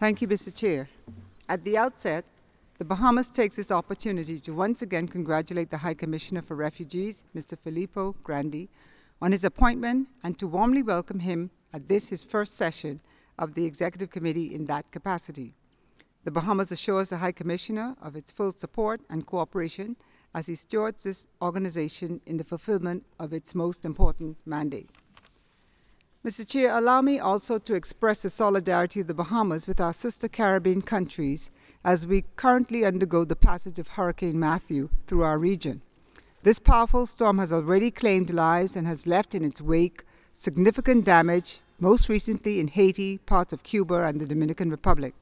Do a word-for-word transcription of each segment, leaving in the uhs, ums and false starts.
Thank you, Mister Chair. At the outset, the Bahamas takes this opportunity to once again congratulate the High Commissioner for Refugees, Mister Filippo Grandi, on his appointment and to warmly welcome him at this, his first session of the Executive Committee in that capacity. The Bahamas assures the High Commissioner of its full support and cooperation as he stewards this organization in the fulfillment of its most important mandate. Mister Chair, allow me also to express the solidarity of the Bahamas with our sister Caribbean countries as we currently undergo the passage of Hurricane Matthew through our region. This powerful storm has already claimed lives and has left in its wake significant damage, most recently in Haiti, parts of Cuba, and the Dominican Republic.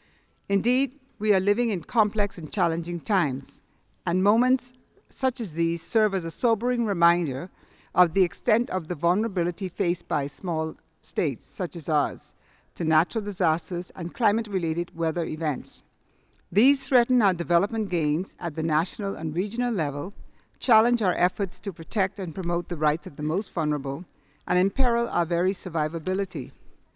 Indeed, we are living in complex and challenging times, and moments such as these serve as a sobering reminder of the extent of the vulnerability faced by small states such as ours to natural disasters and climate-related weather events. These threaten our development gains at the national and regional level, challenge our efforts to protect and promote the rights of the most vulnerable, and imperil our very survivability.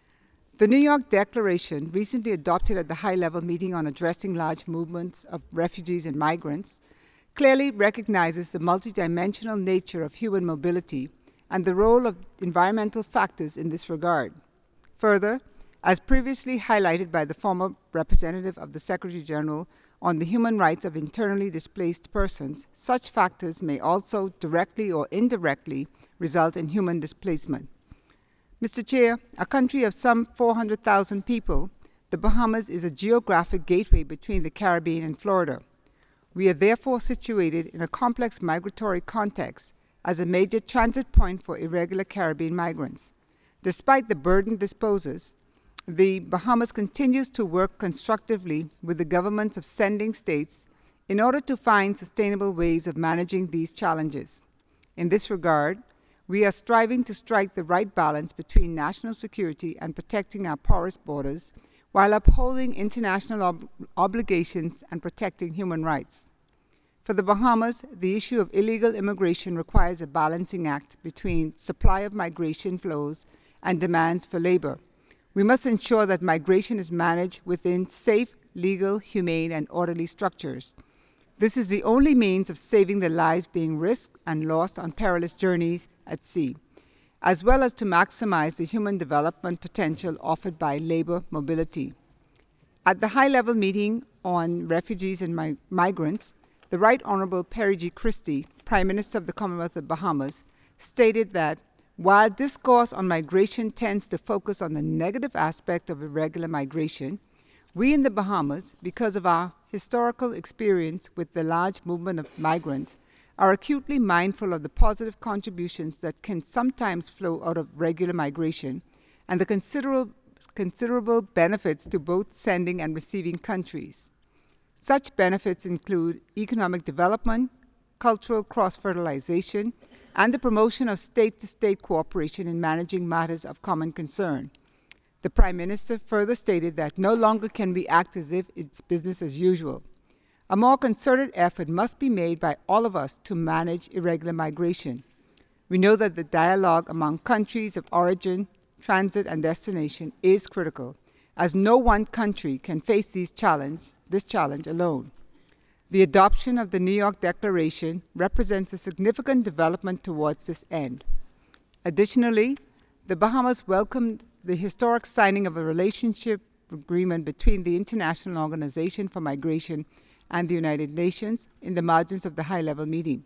The New York Declaration, recently adopted at the high-level meeting on addressing large movements of refugees and migrants, clearly recognizes the multidimensional nature of human mobility and the role of environmental factors in this regard. Further, as previously highlighted by the former representative of the Secretary General on the human rights of internally displaced persons, such factors may also directly or indirectly result in human displacement. Mister Chair, a country of some four hundred thousand people, the Bahamas is a geographic gateway between the Caribbean and Florida. We are therefore situated in a complex migratory context as a major transit point for irregular Caribbean migrants. Despite the burden this poses, the Bahamas continues to work constructively with the governments of sending states in order to find sustainable ways of managing these challenges. In this regard, we are striving to strike the right balance between national security and protecting our porous borders while upholding international ob obligations and protecting human rights. For the Bahamas, the issue of illegal immigration requires a balancing act between supply of migration flows and demands for labor. We must ensure that migration is managed within safe, legal, humane, and orderly structures. This is the only means of saving the lives being risked and lost on perilous journeys at sea, as well as to maximize the human development potential offered by labor mobility. At the high-level meeting on refugees and mi migrants, the Right Honorable Perry G. Christie, Prime Minister of the Commonwealth of Bahamas, stated that while discourse on migration tends to focus on the negative aspect of irregular migration, we in the Bahamas, because of our historical experience with the large movement of migrants, are acutely mindful of the positive contributions that can sometimes flow out of regular migration and the considerable, considerable benefits to both sending and receiving countries. Such benefits include economic development, cultural cross-fertilization, and the promotion of state-to-state cooperation in managing matters of common concern. The Prime Minister further stated that no longer can we act as if it's business as usual. A more concerted effort must be made by all of us to manage irregular migration. We know that the dialogue among countries of origin, transit, and destination is critical, as no one country can face these challenge, this challenge alone. The adoption of the New York Declaration represents a significant development towards this end. Additionally, the Bahamas welcomed the historic signing of a relationship agreement between the International Organization for Migration and the United Nations in the margins of the high-level meeting.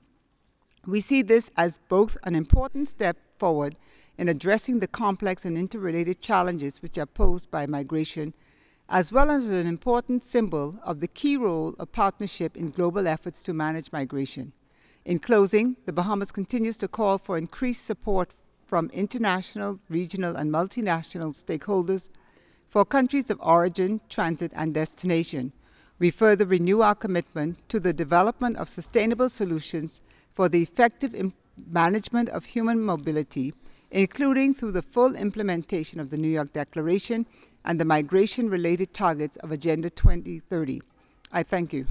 We see this as both an important step forward in addressing the complex and interrelated challenges which are posed by migration, as well as an important symbol of the key role of partnership in global efforts to manage migration. In closing, the Bahamas continues to call for increased support from international, regional, and multinational stakeholders for countries of origin, transit, and destination. We further renew our commitment to the development of sustainable solutions for the effective management of human mobility, including through the full implementation of the New York Declaration and the migration-related targets of Agenda twenty thirty. I thank you.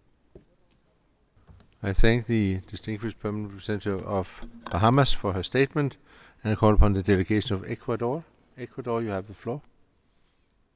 I thank the distinguished permanent representative of Bahamas for her statement and I call upon the delegation of Ecuador. Ecuador, you have the floor.